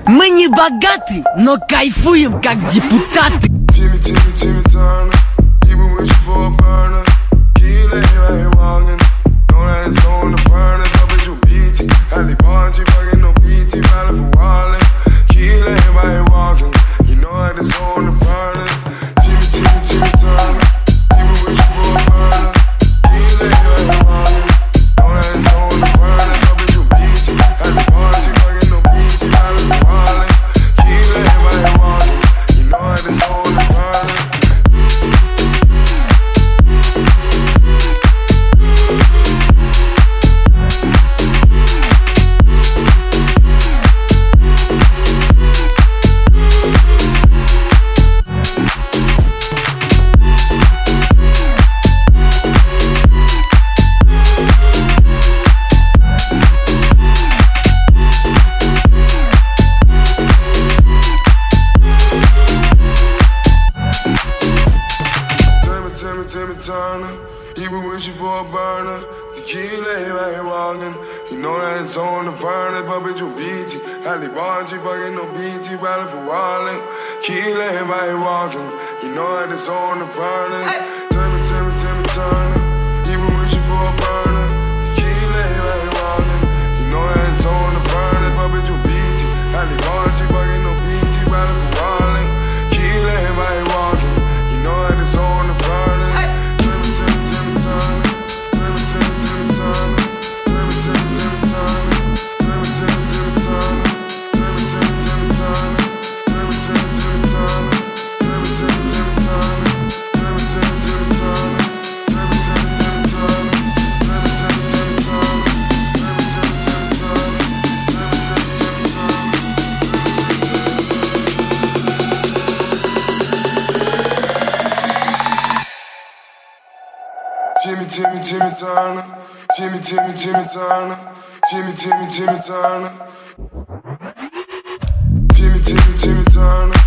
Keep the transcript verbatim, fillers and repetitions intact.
Мы не богаты, но кайфуем как депутаты. Timmy, Timmy, Timmy Turner, you been wishing for a burner. Key lay right here walking, know that it's on the furnace. Up at your B T, Ali Bonji, fucking no B T, valid for wallet. Key lay right here walking, you know that it's on the furnace. Timmy, Timmy, Timmy Turner, you been wishing for a burner. Key lay right here walking, know that it's on the furnace. Up at your B T, Ali Bonji, fucking no B T, valid for wallet. Key lay right here walking, you know that it's on the furnace. Timmy Turner, you been wishing for a burner. The key lay right here walking, you know that it's on the furnace. Up at your B T, Ali Bonji, fucking no B T, valid for wallet. Key lay right here walking, you know that it's on the furnace. Timmy, Timmy, Timmy Turner, you been wishing for a burner. The key lay right here walking, you know that it's on the furnace. Up at your B T, Ali Bonji, fucking no B T, valid for wallet. Key lay right here walking, you know that it's on the furnace. Timmy, Timmy, Timmy Turner, Timmy, Timmy, Timmy Turner, Timmy, Timmy, Timmy Turner, Timmy, Timmy, Timmy Turner.